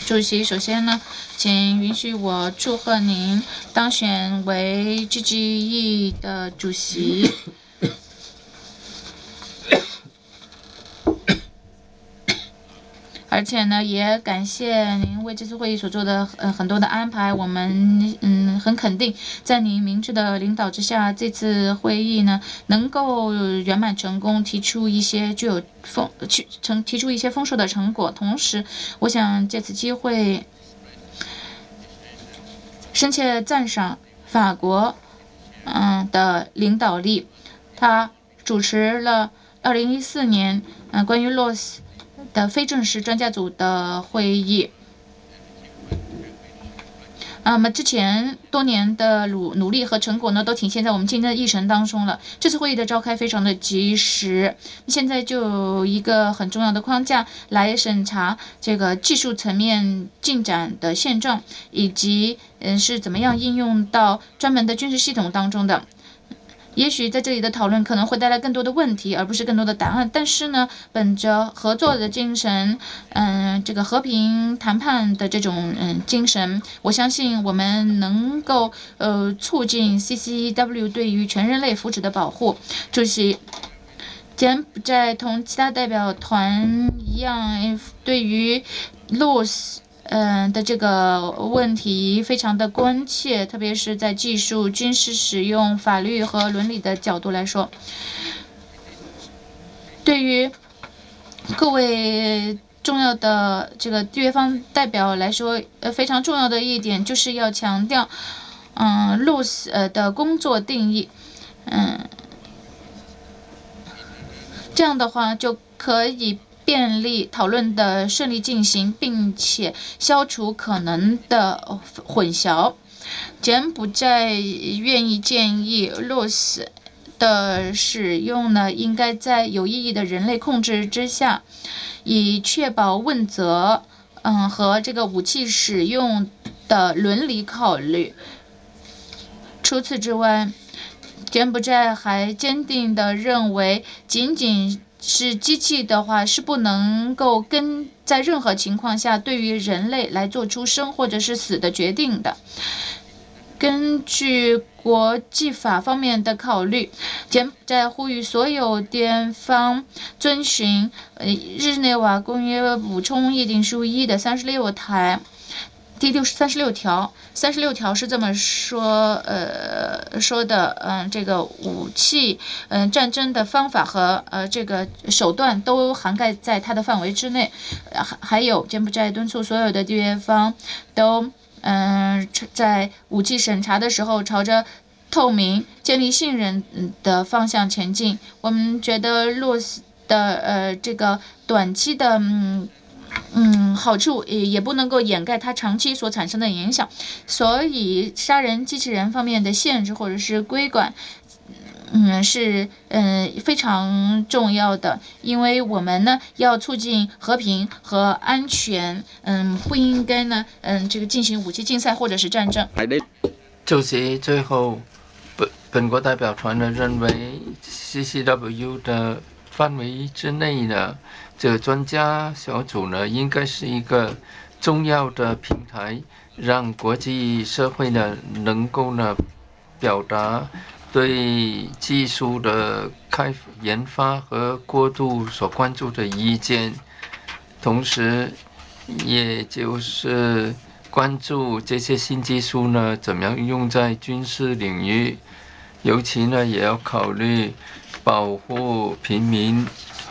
主席，首先呢，请允许我祝贺您当选为 GGE 的主席。而且呢，也感谢您为这次会议所做的很多的安排。我们很肯定，在您明智的领导之下，这次会议呢能够圆满成功，提出一些丰硕的成果。同时，我想借此机会深切赞赏法国的领导力，他主持了2014年关于 LOS 的非正式专家组的会议。之前多年的努力和成果呢，都体现在我们今天的议程当中了。这次会议的召开非常的及时，现在就有一个很重要的框架来审查这个技术层面进展的现状，以及是怎么样应用到专门的军事系统当中的。也许在这里的讨论可能会带来更多的问题，而不是更多的答案。但是呢，本着合作的精神，这个和平谈判的这种精神，我相信我们能够促进 CCW 对于全人类福祉的保护。主席，柬埔寨同其他代表团一样，对于 LOS的这个问题非常的关切，特别是在技术、军事使用、法律和伦理的角度来说。对于各位重要的这个缔约方代表来说，非常重要的一点就是要强调，LOS 的工作定义，这样的话就可以便利讨论的顺利进行，并且消除可能的混淆。柬埔寨愿意建议 LOS 的使用呢，应该在有意义的人类控制之下，以确保问责和这个武器使用的伦理考虑。除此之外，柬埔寨还坚定地认为，仅仅是机器的话是不能够在任何情况下对于人类来做出生或者是死的决定的。根据国际法方面的考虑，柬埔寨呼吁所有地方遵循日内瓦公约补充议定书1的36条。36条是这么说的，这个武器战争的方法和这个手段都涵盖在它的范围之内。还有柬埔寨敦促所有的缔约方都在武器审查的时候朝着透明、建立信任的方向前进。我们觉得LOS的这个短期的好处也不能够掩盖它长期所产生的影响，所以杀人机器人方面的限制或者是规管是非常重要的，因为我们呢要促进和平和安全，不应该呢这个进行武器竞赛或者是战争。 主席，最后本国代表团呢认为 CCW 的范围之内呢，这个专家小组呢应该是一个重要的平台，让国际社会呢能够呢表达对技术的研发和过渡所关注的意见，同时也就是关注这些新技术呢怎么样用在军事领域，尤其呢也要考虑保护平民